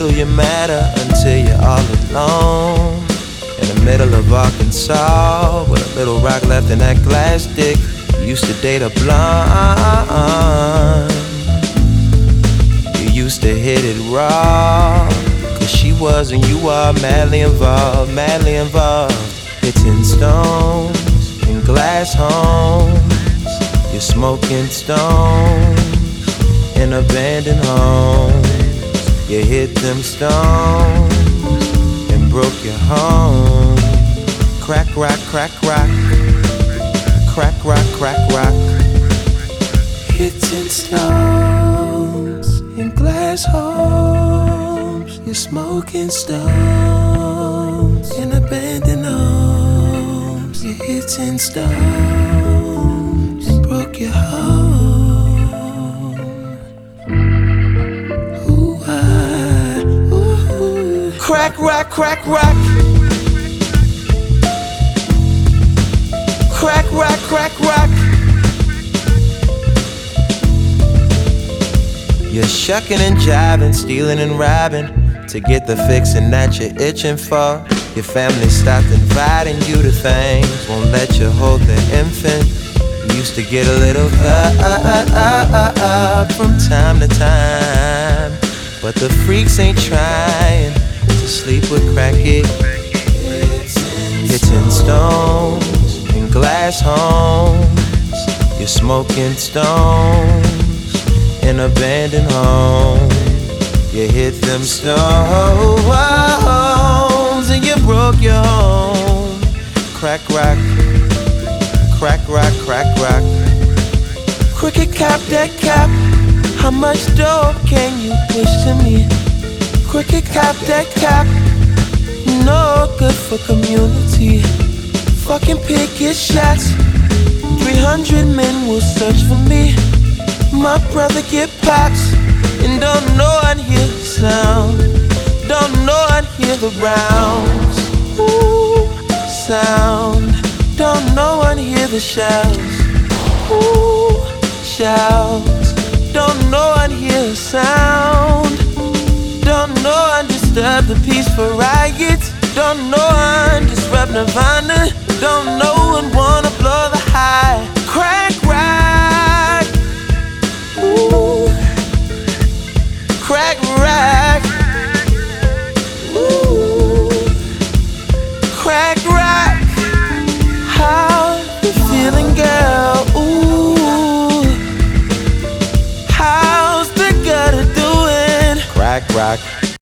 little you matter until you're all alone. In the middle of Arkansas, with a little rock left in that glass dick. You used to date a blonde. You used to hit it raw, cause she was and you are madly involved, madly involved. Hitting stones in glass homes. You're smoking stones in abandoned homes. You hit them stones and broke your home. Crack, rock, crack, rock. Crack, rock, crack, rock. Hitting stones in glass homes. You're smoking stones in abandoned homes. You're hitting stones and broke your home. Ooh, ooh. Crack, rock, crack, rock. Crack, rock, crack, rock. You're shucking and jiving, stealing and robbing to get the fixin' that you're itching for. Your family stopped inviting you to things, won't let you hold the infant. You used to get a little from time to time, but the freaks ain't trying to sleep with crackhead. Hitting stones in glass homes. You're smoking stones in abandoned homes. You hit them stones and you broke your home. Crack, rock. Crack, rock, crack, rock. Crooked cop, that cop. How much dope can you push to me? Crooked cop, that cop. No good for community. Fucking picket shots. 300 men will search for me. My brother get pops and don't know I'd hear the sound. Don't know I'd hear the rounds. Ooh, sound. Don't know I'd hear the shouts. Ooh, shouts. Don't know I'd hear the sound. Don't know I'd disturb the peaceful riots. Don't know I'd disrupt Nirvana. Don't know I'd wanna blow the high. Crack rock. Ooh. Crack rock. Ooh. Crack rock.